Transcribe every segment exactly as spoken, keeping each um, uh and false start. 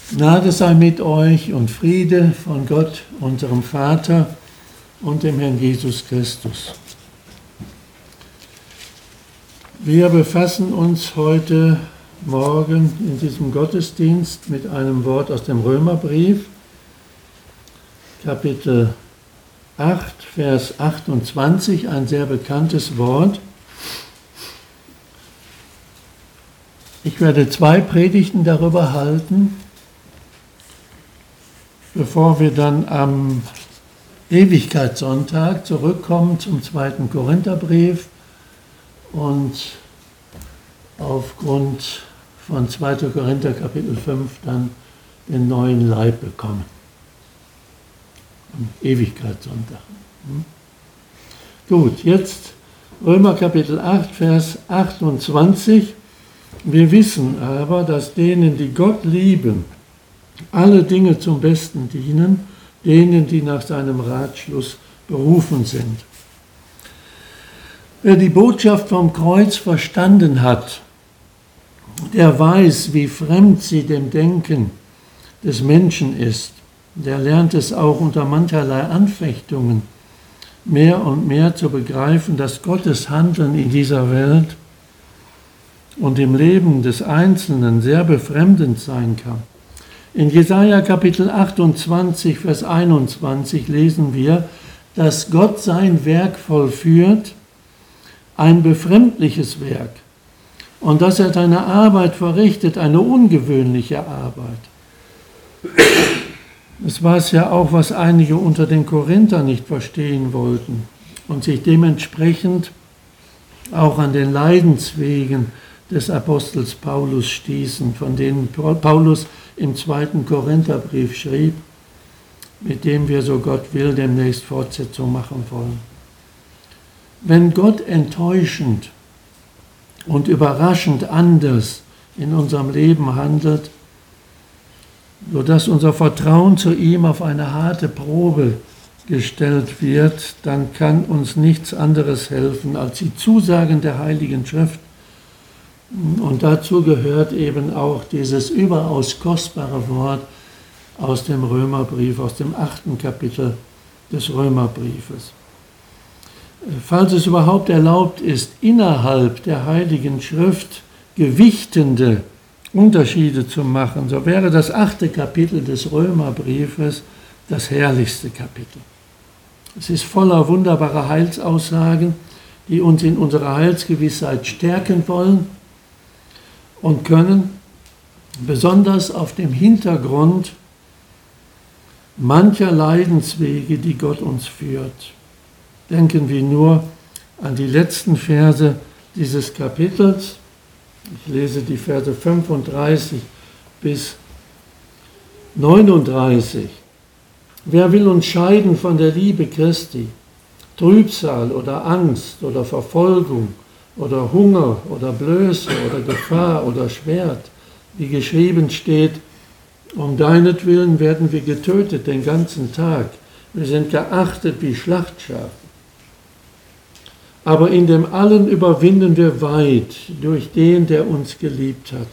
Gnade sei mit euch und Friede von Gott, unserem Vater und dem Herrn Jesus Christus. Wir befassen uns heute Morgen in diesem Gottesdienst mit einem Wort aus dem Römerbrief, Kapitel acht, Vers achtundzwanzig, ein sehr bekanntes Wort. Ich werde zwei Predigten darüber halten, bevor wir dann am Ewigkeitssonntag zurückkommen zum zweiten Korintherbrief und aufgrund von zweiter Korinther Kapitel fünf dann den neuen Leib bekommen. Am Ewigkeitssonntag. Hm? Gut, jetzt Römer Kapitel acht, Vers achtundzwanzig. Wir wissen aber, dass denen, die Gott lieben, alle Dinge zum Besten dienen, denen, die nach seinem Ratschluss berufen sind. Wer die Botschaft vom Kreuz verstanden hat, der weiß, wie fremd sie dem Denken des Menschen ist. Der lernt es auch unter mancherlei Anfechtungen mehr und mehr zu begreifen, dass Gottes Handeln in dieser Welt und im Leben des Einzelnen sehr befremdend sein kann. In Jesaja Kapitel achtundzwanzig, Vers einundzwanzig lesen wir, dass Gott sein Werk vollführt, ein befremdliches Werk, und dass er seine Arbeit verrichtet, eine ungewöhnliche Arbeit. Das war es ja auch, was einige unter den Korinthern nicht verstehen wollten und sich dementsprechend auch an den Leidenswegen des Apostels Paulus stießen, von denen Paulus im zweiten Korintherbrief schrieb, mit dem wir, so Gott will, demnächst Fortsetzung machen wollen. Wenn Gott enttäuschend und überraschend anders in unserem Leben handelt, sodass unser Vertrauen zu ihm auf eine harte Probe gestellt wird, dann kann uns nichts anderes helfen als die Zusagen der Heiligen Schrift. Und dazu gehört eben auch dieses überaus kostbare Wort aus dem Römerbrief, aus dem achten Kapitel des Römerbriefes. Falls es überhaupt erlaubt ist, innerhalb der Heiligen Schrift gewichtende Unterschiede zu machen, so wäre das achte Kapitel des Römerbriefes das herrlichste Kapitel. Es ist voller wunderbarer Heilsaussagen, die uns in unserer Heilsgewissheit stärken wollen und können, besonders auf dem Hintergrund mancher Leidenswege, die Gott uns führt. Denken wir nur an die letzten Verse dieses Kapitels. Ich lese die Verse fünfunddreißig bis neununddreißig. Wer will uns scheiden von der Liebe Christi? Trübsal oder Angst oder Verfolgung oder Hunger oder Blöße oder Gefahr oder Schwert, wie geschrieben steht, um deinetwillen werden wir getötet den ganzen Tag. Wir sind geachtet wie Schlachtschafe. Aber in dem Allen überwinden wir weit durch den, der uns geliebt hat.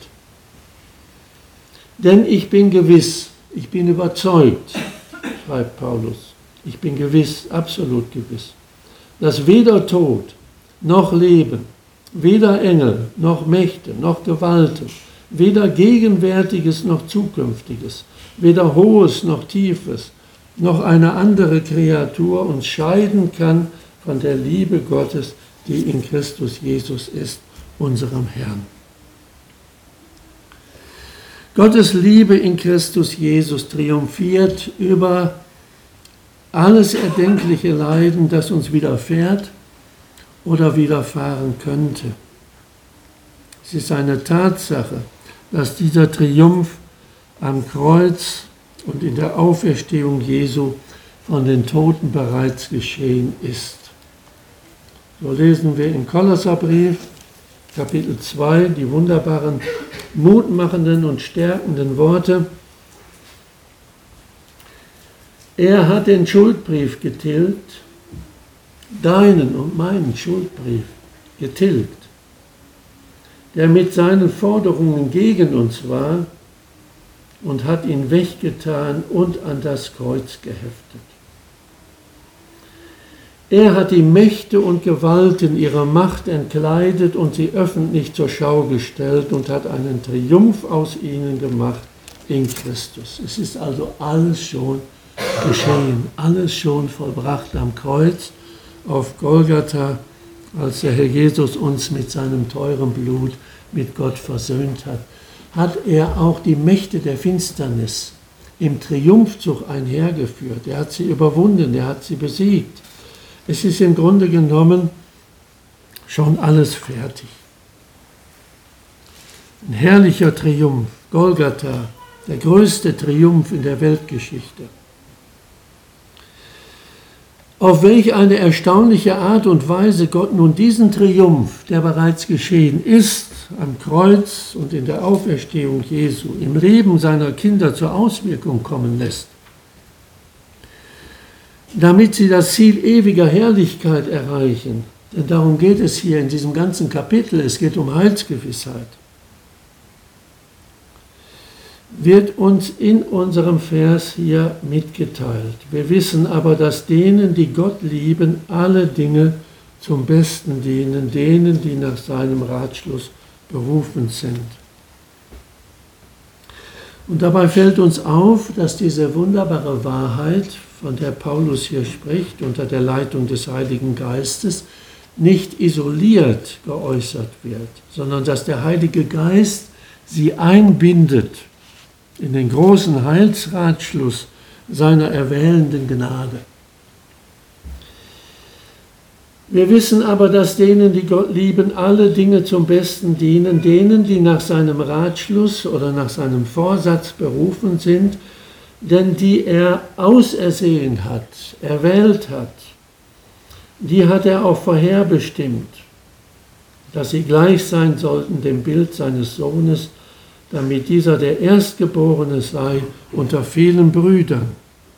Denn ich bin gewiss, ich bin überzeugt, schreibt Paulus, ich bin gewiss, absolut gewiss, dass weder Tod noch Leben, weder Engel noch Mächte noch Gewalten, weder Gegenwärtiges noch Zukünftiges, weder Hohes noch Tiefes, noch eine andere Kreatur uns scheiden kann von der Liebe Gottes, die in Christus Jesus ist, unserem Herrn. Gottes Liebe in Christus Jesus triumphiert über alles erdenkliche Leiden, das uns widerfährt oder widerfahren könnte. Es ist eine Tatsache, dass dieser Triumph am Kreuz und in der Auferstehung Jesu von den Toten bereits geschehen ist. So lesen wir im Kolosserbrief, Kapitel zwei, die wunderbaren, mutmachenden und stärkenden Worte. Er hat den Schuldbrief getilgt, deinen und meinen Schuldbrief getilgt, der mit seinen Forderungen gegen uns war, und hat ihn weggetan und an das Kreuz geheftet. Er hat die Mächte und Gewalten ihrer Macht entkleidet und sie öffentlich zur Schau gestellt und hat einen Triumph aus ihnen gemacht in Christus. Es ist also alles schon geschehen, alles schon vollbracht am Kreuz auf Golgatha, als der Herr Jesus uns mit seinem teuren Blut mit Gott versöhnt hat, hat er auch die Mächte der Finsternis im Triumphzug einhergeführt. Er hat sie überwunden, er hat sie besiegt. Es ist im Grunde genommen schon alles fertig. Ein herrlicher Triumph, Golgatha, der größte Triumph in der Weltgeschichte. Auf welch eine erstaunliche Art und Weise Gott nun diesen Triumph, der bereits geschehen ist, am Kreuz und in der Auferstehung Jesu, im Leben seiner Kinder zur Auswirkung kommen lässt, damit sie das Ziel ewiger Herrlichkeit erreichen. Denn darum geht es hier in diesem ganzen Kapitel, es geht um Heilsgewissheit. Wird uns in unserem Vers hier mitgeteilt. Wir wissen aber, dass denen, die Gott lieben, alle Dinge zum Besten dienen, denen, die nach seinem Ratschluss berufen sind. Und dabei fällt uns auf, dass diese wunderbare Wahrheit, von der Paulus hier spricht, unter der Leitung des Heiligen Geistes, nicht isoliert geäußert wird, sondern dass der Heilige Geist sie einbindet in den großen Heilsratschluss seiner erwählenden Gnade. Wir wissen aber, dass denen, die Gott lieben, alle Dinge zum Besten dienen, denen, die nach seinem Ratschluss oder nach seinem Vorsatz berufen sind, denn die er ausersehen hat, erwählt hat, die hat er auch vorherbestimmt, dass sie gleich sein sollten dem Bild seines Sohnes, damit dieser der Erstgeborene sei unter vielen Brüdern.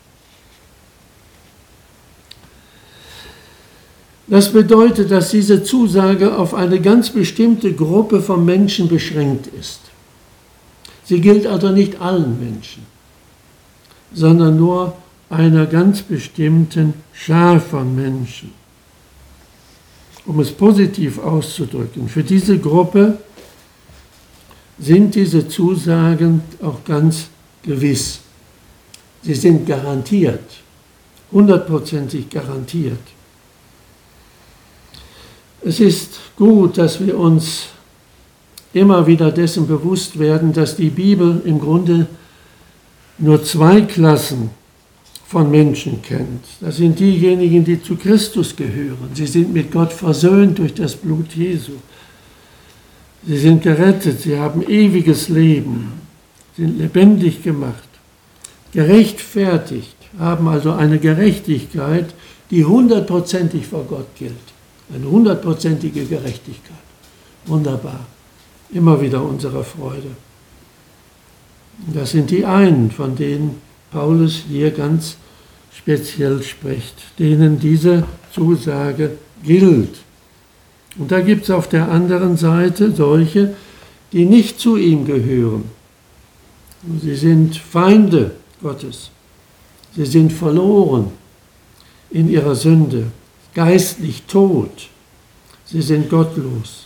Das bedeutet, dass diese Zusage auf eine ganz bestimmte Gruppe von Menschen beschränkt ist. Sie gilt also nicht allen Menschen, sondern nur einer ganz bestimmten Schar von Menschen. Um es positiv auszudrücken, für diese Gruppe sind diese Zusagen auch ganz gewiss. Sie sind garantiert, hundertprozentig garantiert. Es ist gut, dass wir uns immer wieder dessen bewusst werden, dass die Bibel im Grunde nur zwei Klassen von Menschen kennt. Das sind diejenigen, die zu Christus gehören. Sie sind mit Gott versöhnt durch das Blut Jesu. Sie sind gerettet, sie haben ewiges Leben, sind lebendig gemacht, gerechtfertigt, haben also eine Gerechtigkeit, die hundertprozentig vor Gott gilt. Eine hundertprozentige Gerechtigkeit. Wunderbar. Immer wieder unsere Freude. Das sind die einen, von denen Paulus hier ganz speziell spricht, denen diese Zusage gilt. Und da gibt es auf der anderen Seite solche, die nicht zu ihm gehören. Sie sind Feinde Gottes. Sie sind verloren in ihrer Sünde, geistlich tot. Sie sind gottlos.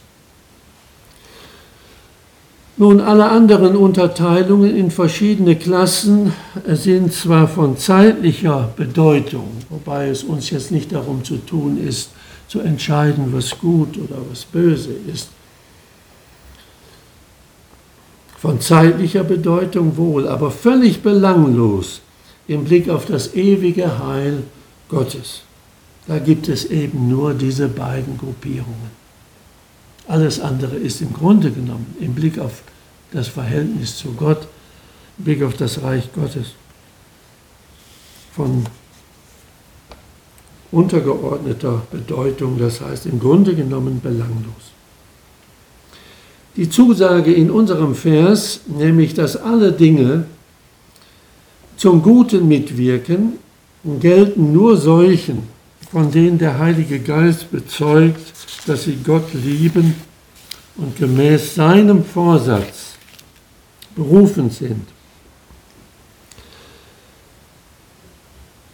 Nun, alle anderen Unterteilungen in verschiedene Klassen sind zwar von zeitlicher Bedeutung, wobei es uns jetzt nicht darum zu tun ist, zu entscheiden, was gut oder was böse ist. Von zeitlicher Bedeutung wohl, aber völlig belanglos im Blick auf das ewige Heil Gottes. Da gibt es eben nur diese beiden Gruppierungen. Alles andere ist im Grunde genommen im Blick auf das Verhältnis zu Gott, im Blick auf das Reich Gottes von untergeordneter Bedeutung, das heißt im Grunde genommen belanglos. Die Zusage in unserem Vers, nämlich dass alle Dinge zum Guten mitwirken, gelten nur solchen, von denen der Heilige Geist bezeugt, dass sie Gott lieben und gemäß seinem Vorsatz berufen sind.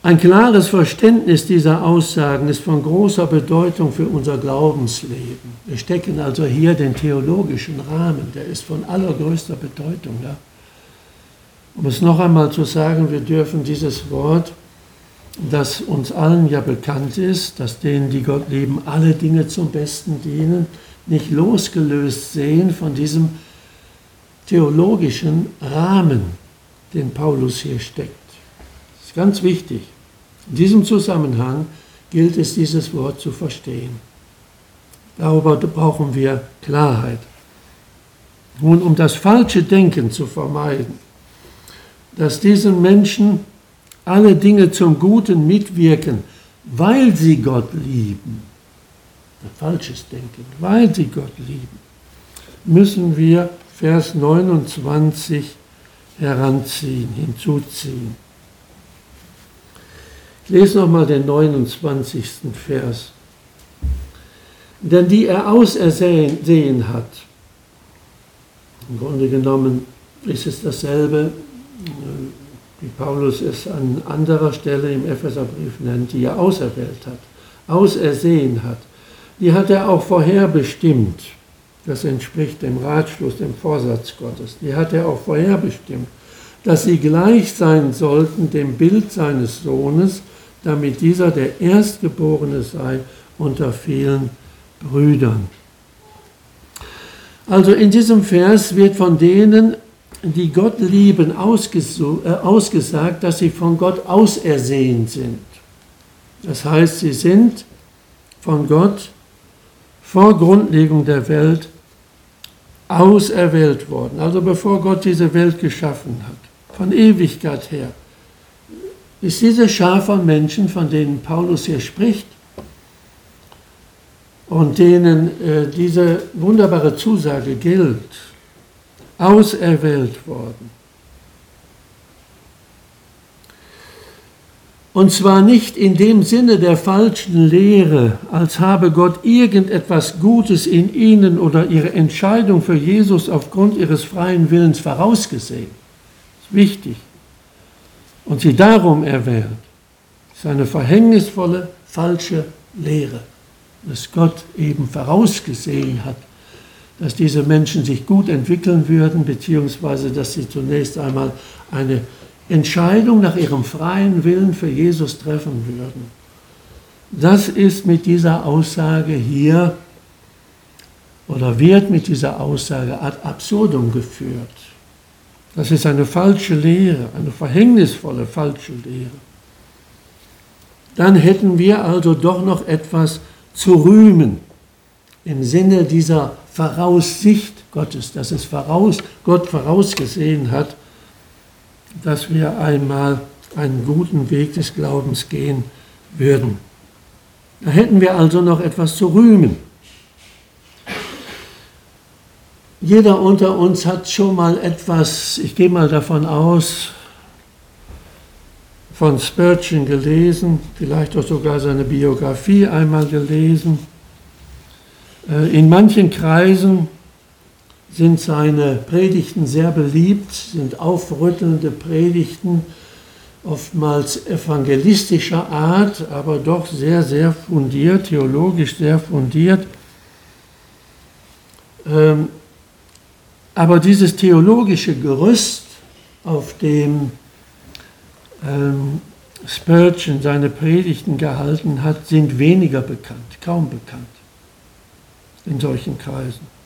Ein klares Verständnis dieser Aussagen ist von großer Bedeutung für unser Glaubensleben. Wir stecken also hier den theologischen Rahmen, der ist von allergrößter Bedeutung. Ja? Um es noch einmal zu sagen, wir dürfen dieses Wort, das uns allen ja bekannt ist, dass denen, die Gott lieben, alle Dinge zum Besten dienen, nicht losgelöst sehen von diesem theologischen Rahmen, den Paulus hier steckt. Das ist ganz wichtig. In diesem Zusammenhang gilt es, dieses Wort zu verstehen. Darüber brauchen wir Klarheit. Nun, um das falsche Denken zu vermeiden, dass diesen Menschen alle Dinge zum Guten mitwirken, weil sie Gott lieben, ein falsches Denken, weil sie Gott lieben, müssen wir Vers neunundzwanzig heranziehen, hinzuziehen. Ich lese nochmal den neunundzwanzigsten Vers. Denn die er ausersehen hat, im Grunde genommen ist es dasselbe, wie Paulus es an anderer Stelle im Epheserbrief nennt, die er auserwählt hat, ausersehen hat, die hat er auch vorherbestimmt. Das entspricht dem Ratschluss, dem Vorsatz Gottes. Die hat er auch vorherbestimmt, dass sie gleich sein sollten dem Bild seines Sohnes, damit dieser der Erstgeborene sei unter vielen Brüdern. Also in diesem Vers wird von denen, die Gott lieben, ausgesagt, dass sie von Gott ausersehen sind. Das heißt, sie sind von Gott vor Grundlegung der Welt auserwählt worden. Also bevor Gott diese Welt geschaffen hat, von Ewigkeit her, ist diese Schar von Menschen, von denen Paulus hier spricht und denen äh, diese wunderbare Zusage gilt, auserwählt worden. Und zwar nicht in dem Sinne der falschen Lehre, als habe Gott irgendetwas Gutes in ihnen oder ihre Entscheidung für Jesus aufgrund ihres freien Willens vorausgesehen. Das ist wichtig. Und sie darum erwählt. Das ist eine verhängnisvolle, falsche Lehre, dass Gott eben vorausgesehen hat, dass diese Menschen sich gut entwickeln würden, beziehungsweise dass sie zunächst einmal eine Entscheidung nach ihrem freien Willen für Jesus treffen würden. Das ist mit dieser Aussage hier oder wird mit dieser Aussage ad absurdum geführt. Das ist eine falsche Lehre, eine verhängnisvolle falsche Lehre. Dann hätten wir also doch noch etwas zu rühmen im Sinne dieser Voraussicht Gottes, dass es voraus, Gott vorausgesehen hat, dass wir einmal einen guten Weg des Glaubens gehen würden. Da hätten wir also noch etwas zu rühmen. Jeder unter uns hat schon mal etwas, ich gehe mal davon aus, von Spurgeon gelesen, vielleicht auch sogar seine Biografie einmal gelesen. In manchen Kreisen sind seine Predigten sehr beliebt, sind aufrüttelnde Predigten, oftmals evangelistischer Art, aber doch sehr, sehr fundiert, theologisch sehr fundiert. Aber dieses theologische Gerüst, auf dem Spurgeon seine Predigten gehalten hat, sind weniger bekannt, kaum bekannt in solchen Kreisen.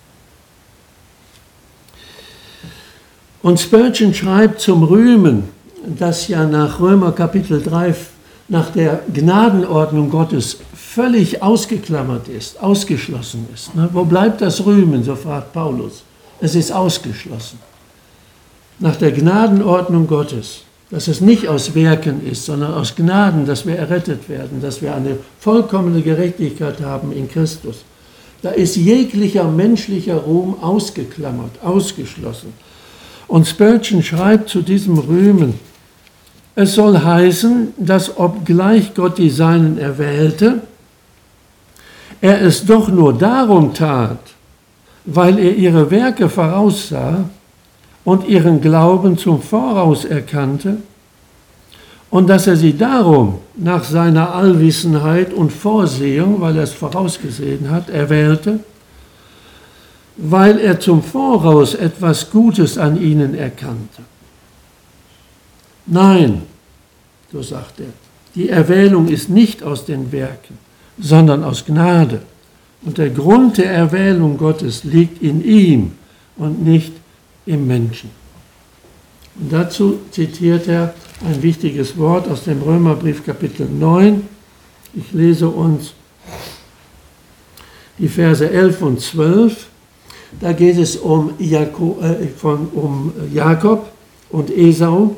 Und Spurgeon schreibt zum Rühmen, das ja nach Römer Kapitel drei, nach der Gnadenordnung Gottes völlig ausgeklammert ist, ausgeschlossen ist. Wo bleibt das Rühmen, so fragt Paulus. Es ist ausgeschlossen. Nach der Gnadenordnung Gottes, dass es nicht aus Werken ist, sondern aus Gnaden, dass wir errettet werden, dass wir eine vollkommene Gerechtigkeit haben in Christus. Da ist jeglicher menschlicher Ruhm ausgeklammert, ausgeschlossen. Und Spurgeon schreibt zu diesem Rühmen, es soll heißen, dass obgleich Gott die Seinen erwählte, er es doch nur darum tat, weil er ihre Werke voraussah und ihren Glauben zum Voraus erkannte und dass er sie darum nach seiner Allwissenheit und Vorsehung, weil er es vorausgesehen hat, erwählte, weil er zum Voraus etwas Gutes an ihnen erkannte. Nein, so sagt er, die Erwählung ist nicht aus den Werken, sondern aus Gnade. Und der Grund der Erwählung Gottes liegt in ihm und nicht im Menschen. Und dazu zitiert er ein wichtiges Wort aus dem Römerbrief Kapitel neun. Ich lese uns die Verse elf und zwölf. Da geht es um Jakob, äh, von, um Jakob und Esau.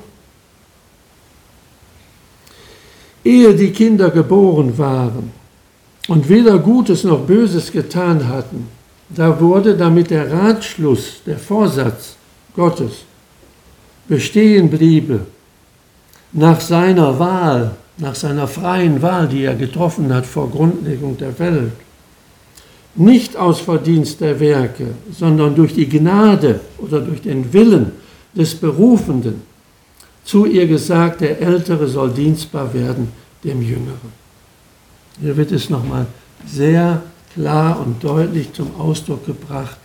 Ehe die Kinder geboren waren und weder Gutes noch Böses getan hatten, da wurde, damit der Ratschluss, der Vorsatz Gottes bestehen bliebe, nach seiner Wahl, nach seiner freien Wahl, die er getroffen hat vor Grundlegung der Welt, nicht aus Verdienst der Werke, sondern durch die Gnade oder durch den Willen des Berufenden, zu ihr gesagt, der Ältere soll dienstbar werden dem Jüngeren. Hier wird es nochmal sehr klar und deutlich zum Ausdruck gebracht,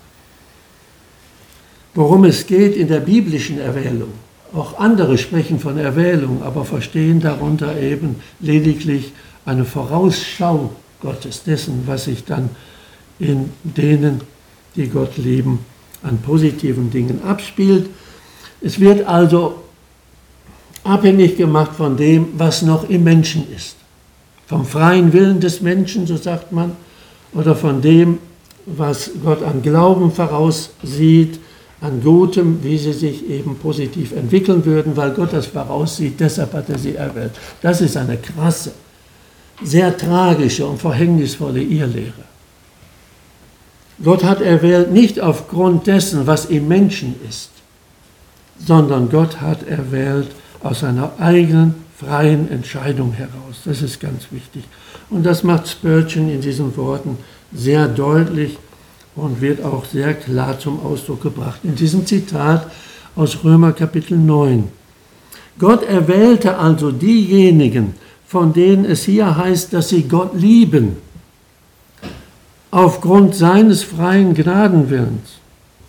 worum es geht in der biblischen Erwählung. Auch andere sprechen von Erwählung, aber verstehen darunter eben lediglich eine Vorausschau Gottes, dessen, was sich dann in denen, die Gott lieben, an positiven Dingen abspielt. Es wird also abhängig gemacht von dem, was noch im Menschen ist. Vom freien Willen des Menschen, so sagt man, oder von dem, was Gott an Glauben voraussieht, an Gutem, wie sie sich eben positiv entwickeln würden, weil Gott das voraussieht, deshalb hat er sie erwählt. Das ist eine krasse, sehr tragische und verhängnisvolle Irrlehre. Gott hat erwählt nicht aufgrund dessen, was im Menschen ist, sondern Gott hat erwählt aus seiner eigenen freien Entscheidung heraus. Das ist ganz wichtig. Und das macht Spurgeon in diesen Worten sehr deutlich und wird auch sehr klar zum Ausdruck gebracht. In diesem Zitat aus Römer Kapitel neun. Gott erwählte also diejenigen, von denen es hier heißt, dass sie Gott lieben, aufgrund seines freien Gnadenwillens.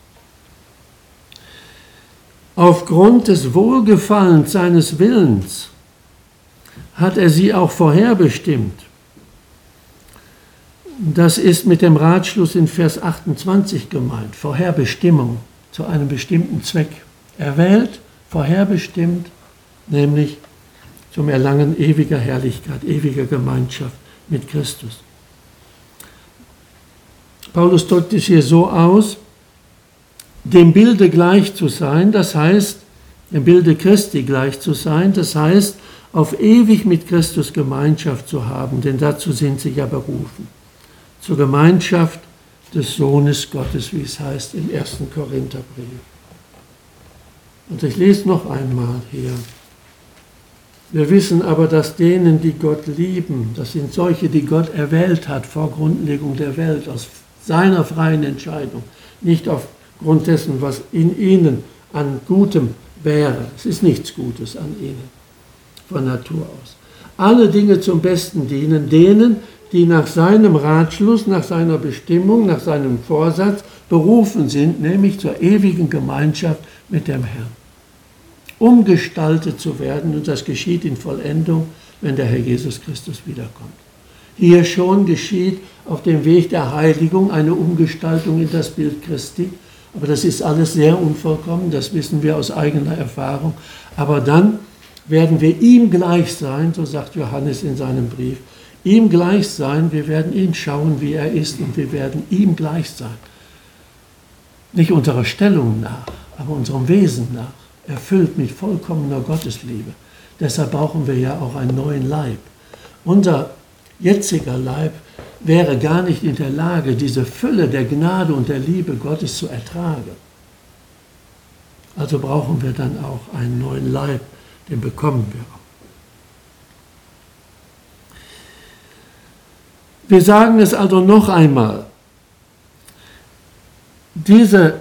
Aufgrund des Wohlgefallens seines Willens hat er sie auch vorherbestimmt. Das ist mit dem Ratschluss in Vers achtundzwanzig gemeint. Vorherbestimmung zu einem bestimmten Zweck. Erwählt, vorherbestimmt, nämlich zum Erlangen ewiger Herrlichkeit, ewiger Gemeinschaft mit Christus. Paulus drückt es hier so aus, dem Bilde gleich zu sein, das heißt, dem Bilde Christi gleich zu sein, das heißt, auf ewig mit Christus Gemeinschaft zu haben, denn dazu sind sie ja berufen. Zur Gemeinschaft des Sohnes Gottes, wie es heißt im ersten Korintherbrief. Und ich lese noch einmal hier. Wir wissen aber, dass denen, die Gott lieben, das sind solche, die Gott erwählt hat vor Grundlegung der Welt, aus seiner freien Entscheidung, nicht aufgrund dessen, was in ihnen an Gutem wäre. Es ist nichts Gutes an ihnen von Natur aus. Alle Dinge zum Besten dienen denen, die nach seinem Ratschluss, nach seiner Bestimmung, nach seinem Vorsatz berufen sind, nämlich zur ewigen Gemeinschaft mit dem Herrn. Umgestaltet zu werden, und das geschieht in Vollendung, wenn der Herr Jesus Christus wiederkommt. Hier schon geschieht auf dem Weg der Heiligung eine Umgestaltung in das Bild Christi, aber das ist alles sehr unvollkommen, das wissen wir aus eigener Erfahrung. Aber dann werden wir ihm gleich sein, so sagt Johannes in seinem Brief, ihm gleich sein, wir werden ihn schauen, wie er ist, und wir werden ihm gleich sein. Nicht unserer Stellung nach, aber unserem Wesen nach, erfüllt mit vollkommener Gottesliebe. Deshalb brauchen wir ja auch einen neuen Leib. Unser jetziger Leib wäre gar nicht in der Lage, diese Fülle der Gnade und der Liebe Gottes zu ertragen. Also brauchen wir dann auch einen neuen Leib, den bekommen wir auch. Wir sagen es also noch einmal. Diese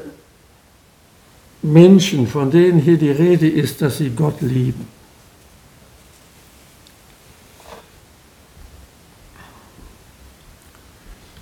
Menschen, von denen hier die Rede ist, dass sie Gott lieben,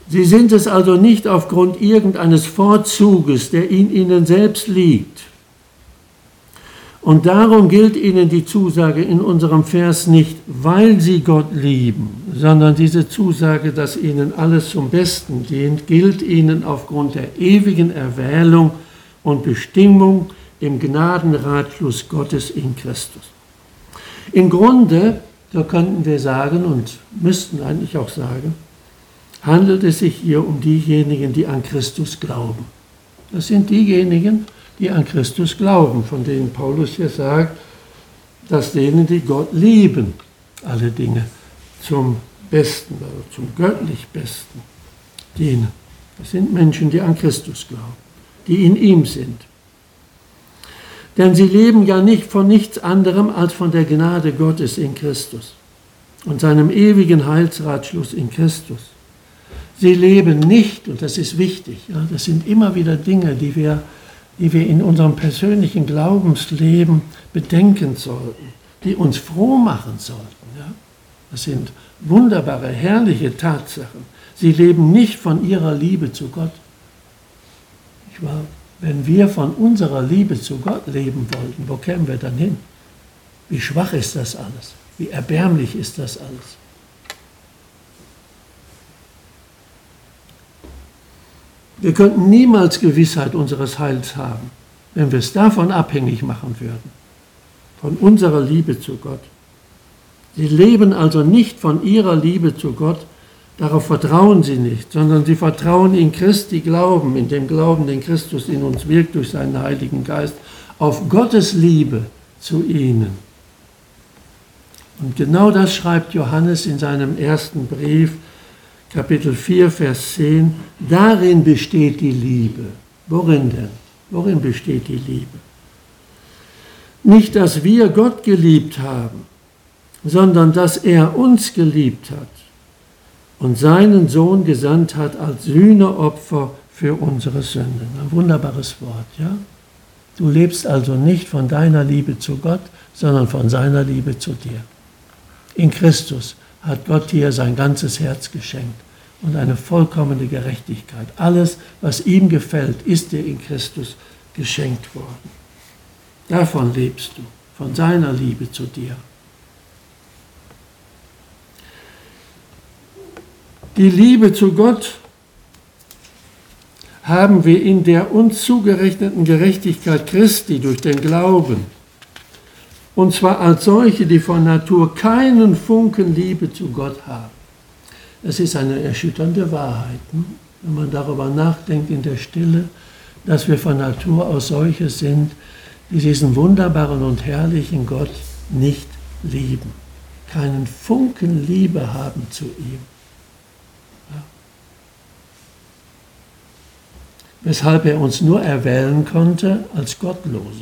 Sie sind es also nicht aufgrund irgendeines Vorzuges, der in ihnen selbst liegt. Und darum gilt ihnen die Zusage in unserem Vers nicht, weil sie Gott lieben, sondern diese Zusage, dass ihnen alles zum Besten dient, gilt ihnen aufgrund der ewigen Erwählung und Bestimmung im Gnadenratschluss Gottes in Christus. Im Grunde, so könnten wir sagen und müssten eigentlich auch sagen, handelt es sich hier um diejenigen, die an Christus glauben. Das sind diejenigen, die an Christus glauben, von denen Paulus hier sagt, dass denen, die Gott lieben, alle Dinge zum Besten, also zum göttlich Besten dienen. Das sind Menschen, die an Christus glauben, die in ihm sind. Denn sie leben ja nicht von nichts anderem als von der Gnade Gottes in Christus und seinem ewigen Heilsratschluss in Christus. Sie leben nicht, und das ist wichtig, ja, das sind immer wieder Dinge, die wir, die wir in unserem persönlichen Glaubensleben bedenken sollten, die uns froh machen sollten. Ja. Das sind wunderbare, herrliche Tatsachen. Sie leben nicht von ihrer Liebe zu Gott. Ich war, wenn wir von unserer Liebe zu Gott leben wollten, wo kämen wir dann hin? Wie schwach ist das alles? Wie erbärmlich ist das alles? Wir könnten niemals Gewissheit unseres Heils haben, wenn wir es davon abhängig machen würden, von unserer Liebe zu Gott. Sie leben also nicht von ihrer Liebe zu Gott, darauf vertrauen sie nicht, sondern sie vertrauen in Christi Glauben, in dem Glauben, den Christus in uns wirkt durch seinen Heiligen Geist, auf Gottes Liebe zu ihnen. Und genau das schreibt Johannes in seinem ersten Brief, Kapitel vier, Vers zehn, darin besteht die Liebe. Worin denn? Worin besteht die Liebe? Nicht, dass wir Gott geliebt haben, sondern dass er uns geliebt hat und seinen Sohn gesandt hat als Sühneopfer für unsere Sünden. Ein wunderbares Wort, ja? Du lebst also nicht von deiner Liebe zu Gott, sondern von seiner Liebe zu dir. In Christus hat Gott dir sein ganzes Herz geschenkt und eine vollkommene Gerechtigkeit. Alles, was ihm gefällt, ist dir in Christus geschenkt worden. Davon lebst du, von seiner Liebe zu dir. Die Liebe zu Gott haben wir in der uns zugerechneten Gerechtigkeit Christi durch den Glauben. Und zwar als solche, die von Natur keinen Funken Liebe zu Gott haben. Das ist eine erschütternde Wahrheit, ne? Wenn man darüber nachdenkt in der Stille, dass wir von Natur aus solche sind, die diesen wunderbaren und herrlichen Gott nicht lieben, keinen Funken Liebe haben zu ihm. Ja. Weshalb er uns nur erwählen konnte als Gottlose.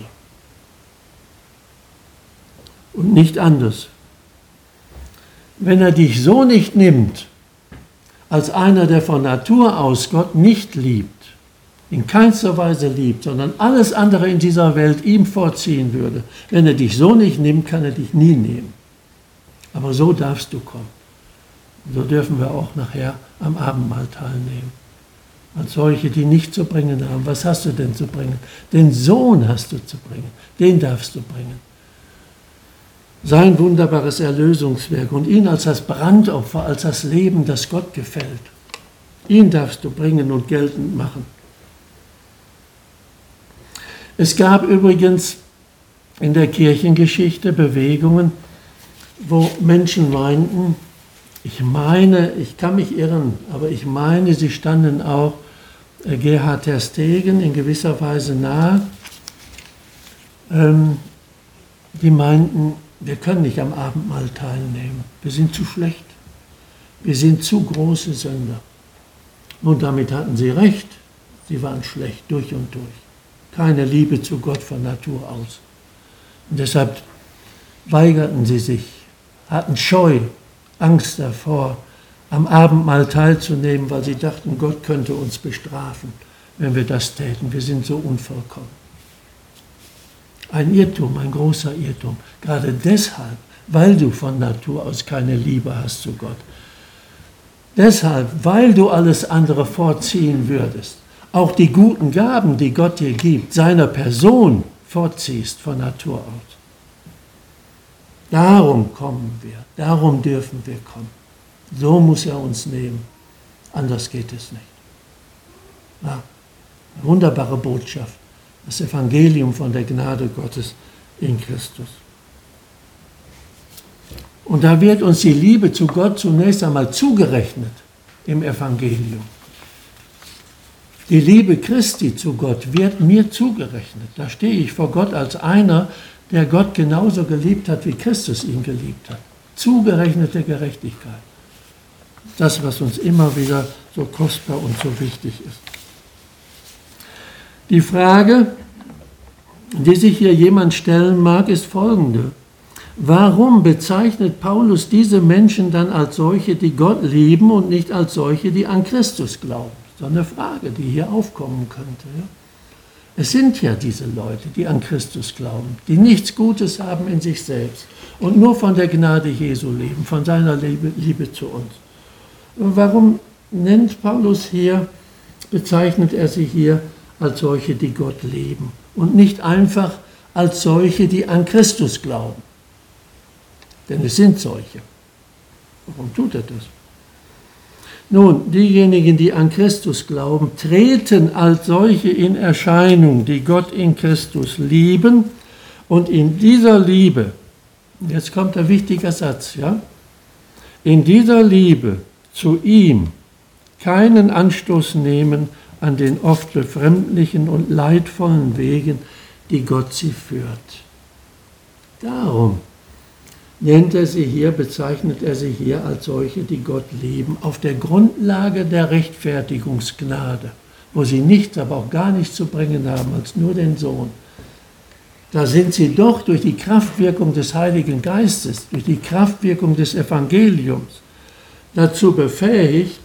Und nicht anders. Wenn er dich so nicht nimmt, als einer, der von Natur aus Gott nicht liebt, in keinster Weise liebt, sondern alles andere in dieser Welt ihm vorziehen würde, wenn er dich so nicht nimmt, kann er dich nie nehmen. Aber so darfst du kommen. Und so dürfen wir auch nachher am Abendmahl teilnehmen. Als solche, die nicht zu bringen haben. Was hast du denn zu bringen? Den Sohn hast du zu bringen. Den darfst du bringen. Sein wunderbares Erlösungswerk und ihn als das Brandopfer, als das Leben, das Gott gefällt. Ihn darfst du bringen und geltend machen. Es gab übrigens in der Kirchengeschichte Bewegungen, wo Menschen meinten, ich meine, ich kann mich irren, aber ich meine, sie standen auch Gerhard ter Stegen in gewisser Weise nahe, ähm, die meinten, wir können nicht am Abendmahl teilnehmen. Wir sind zu schlecht. Wir sind zu große Sünder. Und damit hatten sie recht. Sie waren schlecht durch und durch. Keine Liebe zu Gott von Natur aus. Und deshalb weigerten sie sich, hatten Scheu, Angst davor, am Abendmahl teilzunehmen, weil sie dachten, Gott könnte uns bestrafen, wenn wir das täten. Wir sind so unvollkommen. Ein Irrtum, ein großer Irrtum. Gerade deshalb, weil du von Natur aus keine Liebe hast zu Gott, Deshalb, weil du alles andere vorziehen würdest, auch die guten Gaben, die Gott dir gibt, seiner Person vorziehst von Natur aus. Darum kommen wir, darum dürfen wir kommen. So muss er uns nehmen, anders geht es nicht. Ja, eine wunderbare Botschaft, das Evangelium von der Gnade Gottes in Christus. Und da wird uns die Liebe zu Gott zunächst einmal zugerechnet im Evangelium. Die Liebe Christi zu Gott wird mir zugerechnet. Da stehe ich vor Gott als einer, der Gott genauso geliebt hat, wie Christus ihn geliebt hat. Zugerechnete Gerechtigkeit. Das, was uns immer wieder so kostbar und so wichtig ist. Die Frage, die sich hier jemand stellen mag, ist folgende. Warum bezeichnet Paulus diese Menschen dann als solche, die Gott lieben und nicht als solche, die an Christus glauben? So eine Frage, die hier aufkommen könnte. Ja? Es sind ja diese Leute, die an Christus glauben, die nichts Gutes haben in sich selbst und nur von der Gnade Jesu leben, von seiner Liebe, Liebe zu uns. Und warum nennt Paulus hier, bezeichnet er sie hier als solche, die Gott lieben und nicht einfach als solche, die an Christus glauben? Denn es sind solche. Warum tut er das? Nun, diejenigen, die an Christus glauben, treten als solche in Erscheinung, die Gott in Christus lieben und in dieser Liebe, jetzt kommt ein wichtiger Satz, ja, in dieser Liebe zu ihm keinen Anstoß nehmen an den oft befremdlichen und leidvollen Wegen, die Gott sie führt. Darum nennt er sie hier, bezeichnet er sie hier als solche, die Gott lieben, auf der Grundlage der Rechtfertigungsgnade, wo sie nichts, aber auch gar nichts zu bringen haben, als nur den Sohn. Da sind sie doch durch die Kraftwirkung des Heiligen Geistes, durch die Kraftwirkung des Evangeliums dazu befähigt,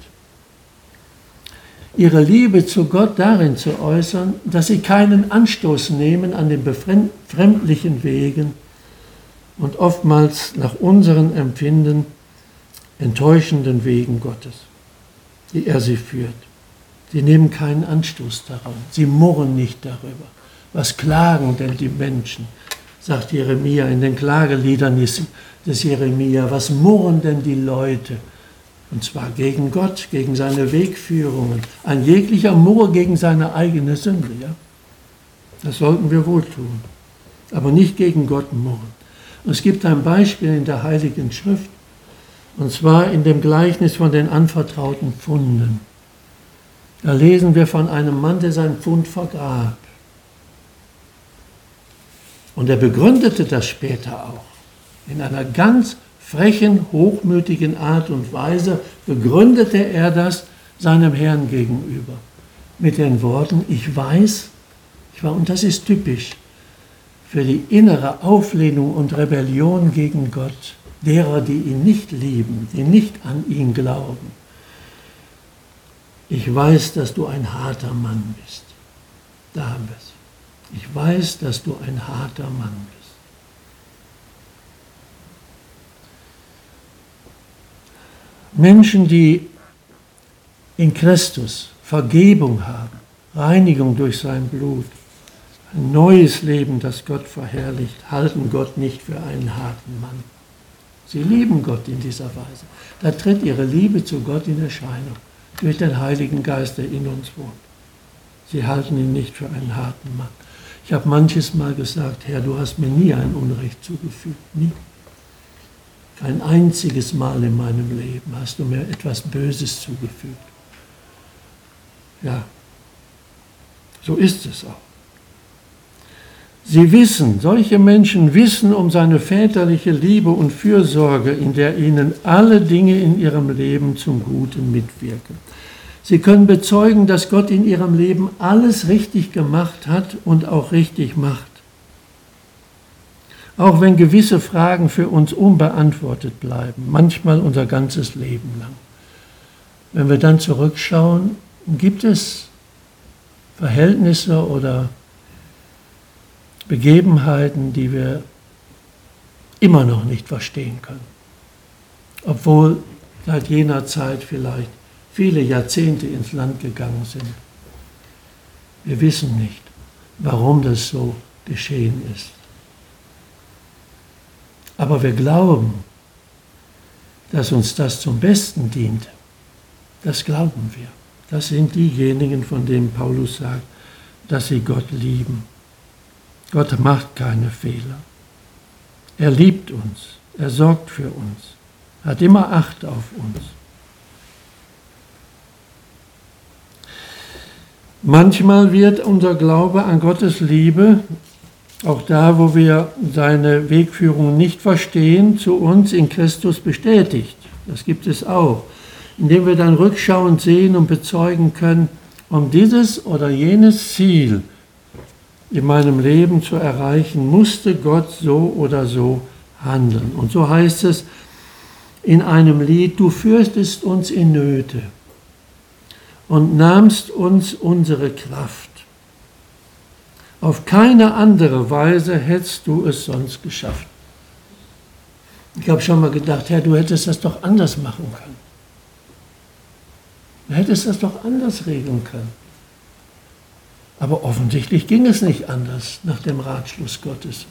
ihre Liebe zu Gott darin zu äußern, dass sie keinen Anstoß nehmen an den befremdlichen Wegen und oftmals nach unserem Empfinden enttäuschenden Wegen Gottes, die er sie führt. Sie nehmen keinen Anstoß daran, sie murren nicht darüber. Was klagen denn die Menschen, sagt Jeremia in den Klageliedern des Jeremia, was murren denn die Leute? Und zwar gegen Gott, gegen seine Wegführungen, ein jeglicher Murr gegen seine eigene Sünde. Ja? Das sollten wir wohl tun, aber nicht gegen Gott murren. Und es gibt ein Beispiel in der Heiligen Schrift, und zwar in dem Gleichnis von den anvertrauten Pfunden. Da lesen wir von einem Mann, der sein Pfund vergrab. Und er begründete das später auch. In einer ganz frechen, hochmütigen Art und Weise begründete er das seinem Herrn gegenüber. Mit den Worten, ich weiß, ich war, und das ist typisch, für die innere Auflehnung und Rebellion gegen Gott, derer, die ihn nicht lieben, die nicht an ihn glauben. Ich weiß, dass du ein harter Mann bist. Da haben wir es. Ich weiß, dass du ein harter Mann bist. Menschen, die in Christus Vergebung haben, Reinigung durch sein Blut, ein neues Leben, das Gott verherrlicht, halten Gott nicht für einen harten Mann. Sie lieben Gott in dieser Weise. Da tritt ihre Liebe zu Gott in Erscheinung durch den Heiligen Geist, der in uns wohnt. Sie halten ihn nicht für einen harten Mann. Ich habe manches Mal gesagt, Herr, du hast mir nie ein Unrecht zugefügt. Nie. Kein einziges Mal in meinem Leben hast du mir etwas Böses zugefügt. Ja, so ist es auch. Sie wissen, solche Menschen wissen um seine väterliche Liebe und Fürsorge, in der ihnen alle Dinge in ihrem Leben zum Guten mitwirken. Sie können bezeugen, dass Gott in ihrem Leben alles richtig gemacht hat und auch richtig macht. Auch wenn gewisse Fragen für uns unbeantwortet bleiben, manchmal unser ganzes Leben lang. Wenn wir dann zurückschauen, gibt es Verhältnisse oder Begebenheiten, die wir immer noch nicht verstehen können, obwohl seit jener Zeit vielleicht viele Jahrzehnte ins Land gegangen sind. Wir wissen nicht, warum das so geschehen ist. Aber wir glauben, dass uns das zum Besten dient. Das glauben wir. Das sind diejenigen, von denen Paulus sagt, dass sie Gott lieben. Gott macht keine Fehler. Er liebt uns. Er sorgt für uns. Hat immer Acht auf uns. Manchmal wird unser Glaube an Gottes Liebe, auch da, wo wir seine Wegführung nicht verstehen, zu uns in Christus bestätigt. Das gibt es auch. Indem wir dann rückschauend sehen und bezeugen können, um dieses oder jenes Ziel in meinem Leben zu erreichen, musste Gott so oder so handeln. Und so heißt es in einem Lied, du fürchtest uns in Nöte und nahmst uns unsere Kraft. Auf keine andere Weise hättest du es sonst geschafft. Ich habe schon mal gedacht, Herr, du hättest das doch anders machen können. Du hättest das doch anders regeln können. Aber offensichtlich ging es nicht anders nach dem Ratschluss Gottes.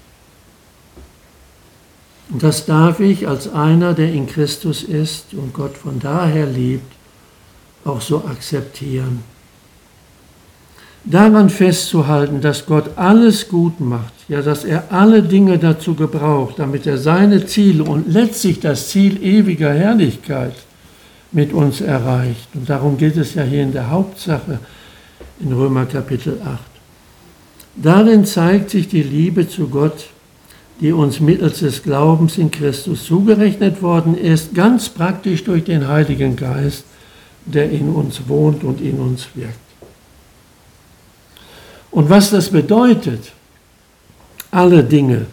Und das darf ich als einer, der in Christus ist und Gott von daher liebt, auch so akzeptieren. Daran festzuhalten, dass Gott alles gut macht, ja, dass er alle Dinge dazu gebraucht, damit er seine Ziele und letztlich das Ziel ewiger Herrlichkeit mit uns erreicht. Und darum geht es ja hier in der Hauptsache in Römer Kapitel acht. Darin zeigt sich die Liebe zu Gott, die uns mittels des Glaubens in Christus zugerechnet worden ist, ganz praktisch durch den Heiligen Geist, der in uns wohnt und in uns wirkt. Und was das bedeutet, alle Dinge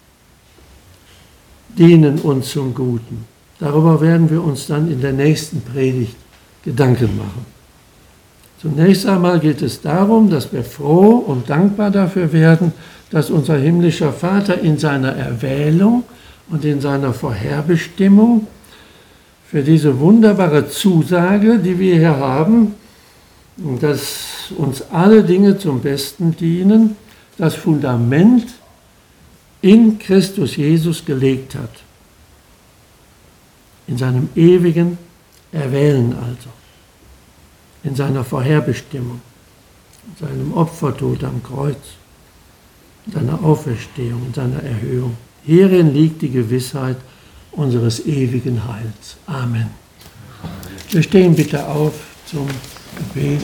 dienen uns zum Guten. Darüber werden wir uns dann in der nächsten Predigt Gedanken machen. Zunächst einmal geht es darum, dass wir froh und dankbar dafür werden, dass unser himmlischer Vater in seiner Erwählung und in seiner Vorherbestimmung für diese wunderbare Zusage, die wir hier haben, dass uns alle Dinge zum Besten dienen, das Fundament in Christus Jesus gelegt hat. In seinem ewigen Erwählen also. In seiner Vorherbestimmung, in seinem Opfertod am Kreuz, in seiner Auferstehung, in seiner Erhöhung. Hierin liegt die Gewissheit unseres ewigen Heils. Amen. Wir stehen bitte auf zum Gebet.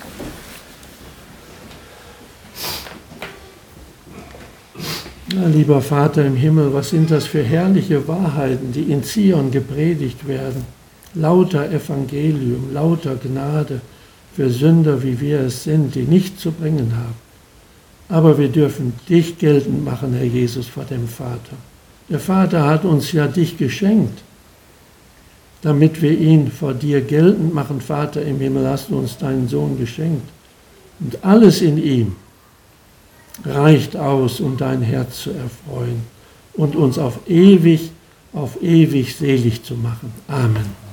Na, lieber Vater im Himmel, was sind das für herrliche Wahrheiten, die in Zion gepredigt werden? Lauter Evangelium, lauter Gnade für Sünder, wie wir es sind, die nichts zu bringen haben. Aber wir dürfen dich geltend machen, Herr Jesus, vor dem Vater. Der Vater hat uns ja dich geschenkt, damit wir ihn vor dir geltend machen. Vater im Himmel, hast du uns deinen Sohn geschenkt. Und alles in ihm reicht aus, um dein Herz zu erfreuen und uns auf ewig, auf ewig selig zu machen. Amen.